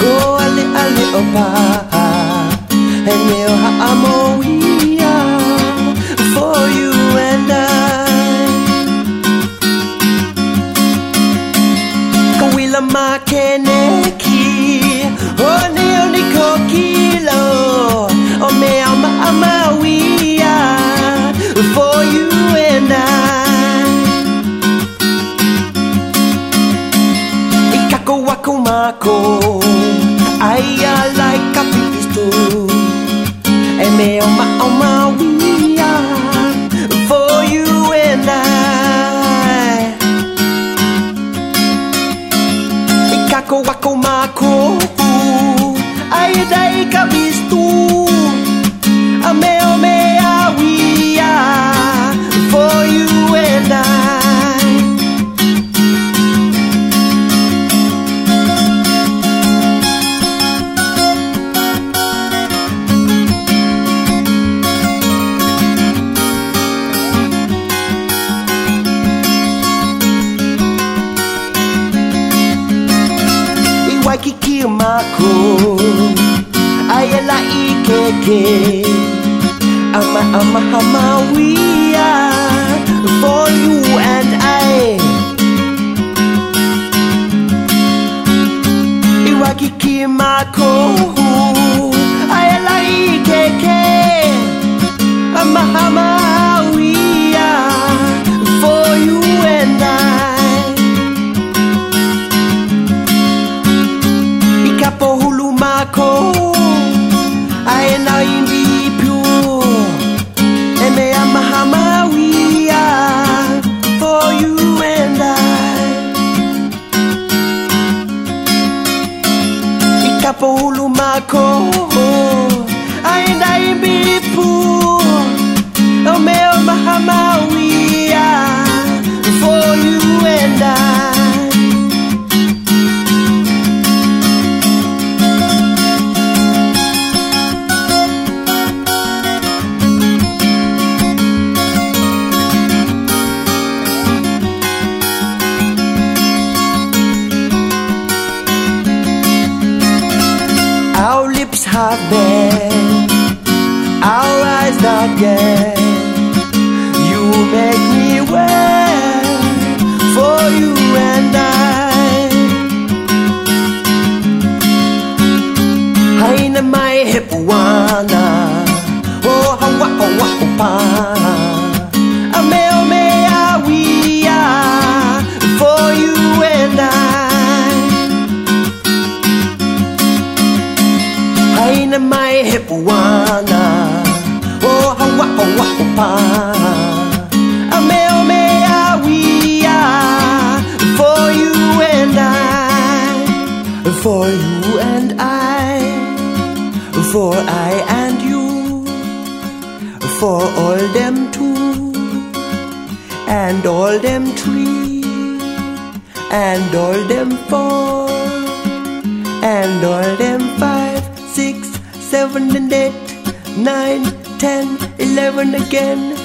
Oh, ale ale opa, and now I'm all for you and I. Kawila makeneki, oh neoni kokilo, oh me ama for you and I. Ikako wako mako, aya like kapisto, me oma for you and I. Ikako wako mako, aya dai kapisto, me for you and I. Iwaikiki mako, ayala ikeke, ama we are for you and I. Iwakiki mako, ayala ikeke, ama we are for you and I. Ikapo hulu mako, ayala imbi for you and I. Ikapulu mako, ainda imbipu, omeo mahamawia for you and I. Our lips have been, our eyes not yet. You make me well for you and I. Haina mai hepuana, oh hawa opa. Ame awia for you and I. Haina mai hepuana, oh hawa opa. Ame awia for you and I, for you and I, for I and you, for all them two, and all them three, and all them four, and all them 5, 6, 7 and 8, 9, 10, 11 again.